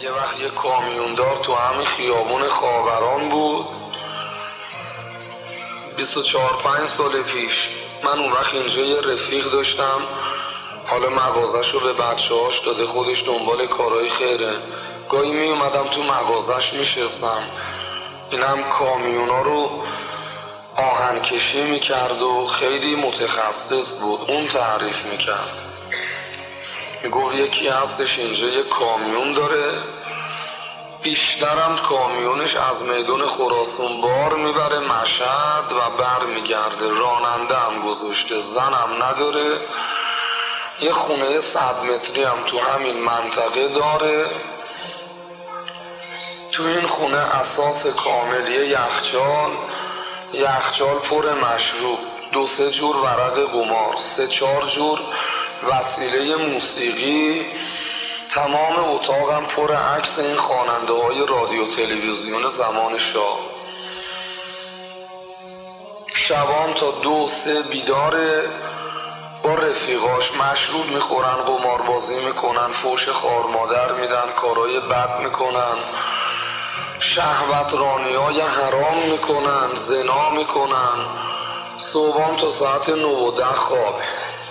یه وقت یه کامیوندار تو همین خیابون خاوران بود 24-25 سال پیش. من اون وقت اینجا یه رفیق داشتم، حالا مغازه‌شو به بچه‌هاش داده، خودش دنبال کارهای خیره. گاهی می اومدم تو مغازه‌ش میشستم، اینم کامیونا رو آهنکشی میکرد و خیلی متخصص بود. اون تعریف میکرد، میگفت یکی هستش اینجا یه کامیون داره، بیشترم کامیونش از میدون خراسان بار میبره مشهد و بر میگرده. راننده هم گذاشته، زنم نداره. یه خونه 100 متری هم تو همین منطقه داره. تو این خونه اساس کامل یه یخچال پر مشروب، 2-3 جور ورق قمار، 3-4 جور وسیله موسیقی. تمام اتاقم پر عکس این خواننده های رادیو تلویزیون زمان شاه. شبان تا 2-3 بیداره، با رفیقاش مشروب میخورن، قماربازی میکنن، فوش خوار مادر میدن، کارهای بد میکنن، شهوت رانی های حرام میکنن، زنا میکنن. صبحان تا ساعت 9-10 خواب.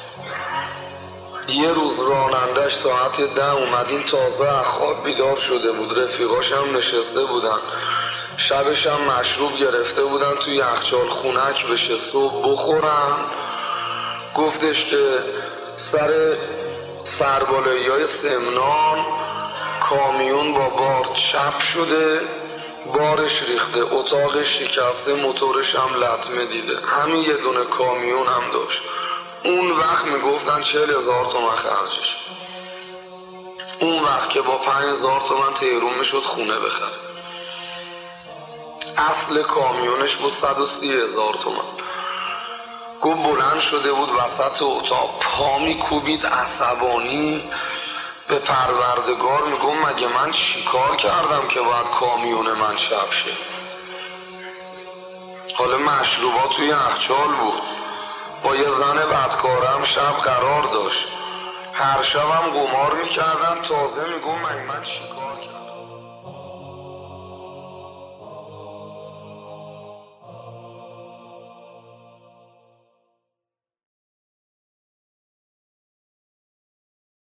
یه روز رانندش ساعت 10 اومدین، تازه از خواب بیدار شده بود، رفیقاش هم نشسته بودن، شبش هم مشروب گرفته بودن تو یخچال، خنک بشه صبح بخورن. گفتش که سر سربالایی های سمنان کامیون با بار چپ شده، بارش ریخته، اتاقش شکسته، موتورش هم لطمه دیده. همین یه دونه کامیون هم داشت. اون وقت میگفتن 40,000 تومن خرجش. اون وقت که با 5,000 تومن تهرون میشد خونه بخره. اصل کامیونش بود 130,000 تومن. گفت بلند شده بود وسط اتاق، پا میکوبید عصبانی به پروردگار، میگم مگه من چی کار کردم که باید کامیون من چپ شه؟ حالا مشروبات توی یخچال بود، با یه زن بدکارم شب قرار داشت، هر شب هم قمار میکردم. تازه میگم مگه من چی کار